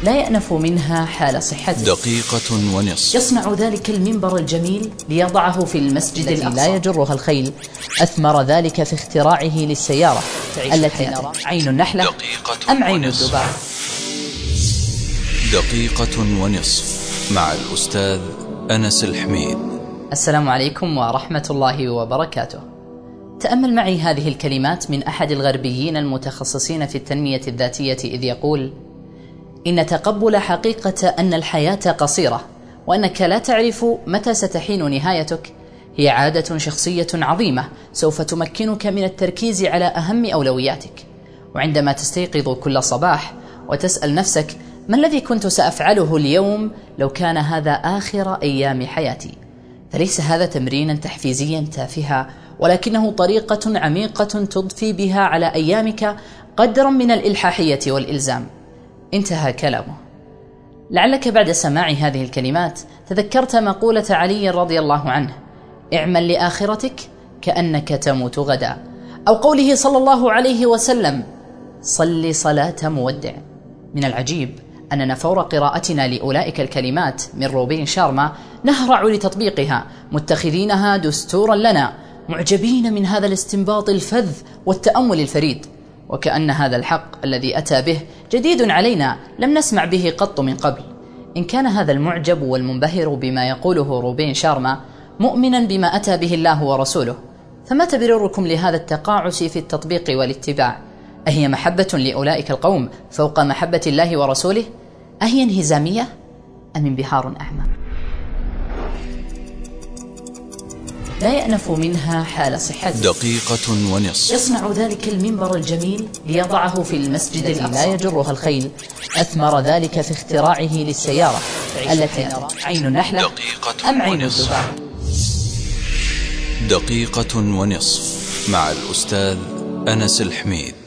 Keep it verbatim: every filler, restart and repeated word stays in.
لا يأنف منها حال صحته. دقيقة ونصف. يصنع ذلك المنبر الجميل ليضعه في المسجد الأقصى لا يجرها الخيل. أثمر ذلك في اختراعه للسيارة التي نرى عين النحلة أم عين الذباب. دقيقة ونصف مع الأستاذ أنس الحميد. السلام عليكم ورحمة الله وبركاته. تأمل معي هذه الكلمات من أحد الغربيين المتخصصين في التنمية الذاتية إذ يقول: إن تقبل حقيقة أن الحياة قصيرة وأنك لا تعرف متى ستحين نهايتك هي عادة شخصية عظيمة سوف تمكنك من التركيز على أهم أولوياتك. وعندما تستيقظ كل صباح وتسأل نفسك: ما الذي كنت سأفعله اليوم لو كان هذا آخر أيام حياتي؟ فليس هذا تمرينا تحفيزيا تافها، ولكنه طريقة عميقة تضفي بها على أيامك قدرا من الإلحاحية والإلزام. انتهى كلامه. لعلك بعد سماع هذه الكلمات تذكرت مقولة علي رضي الله عنه: اعمل لآخرتك كأنك تموت غدا، أو قوله صلى الله عليه وسلم: صل صلاة مودع. من العجيب أننا فور قراءتنا لأولئك الكلمات من روبين شارما نهرع لتطبيقها متخذينها دستورا لنا، معجبين من هذا الاستنباط الفذ والتأمل الفريد، وكأن هذا الحق الذي أتى به جديد علينا لم نسمع به قط من قبل. إن كان هذا المعجب والمنبهر بما يقوله روبين شارما مؤمنا بما أتى به الله ورسوله، فما تبرركم لهذا التقاعس في التطبيق والاتباع؟ أهي محبة لأولئك القوم فوق محبة الله ورسوله؟ أهي انهزامية أم انبهار أعمى؟ لا يأنف منها حال صحته. دقيقة ونصف. يصنع ذلك المنبر الجميل ليضعه في المسجد الذي لا يجرها الخيل. أثمر ذلك في اختراعه للسيارة التي نرى عين النحلة أم عين الذباب. دقيقة ونصف مع الأستاذ أنس الحميد.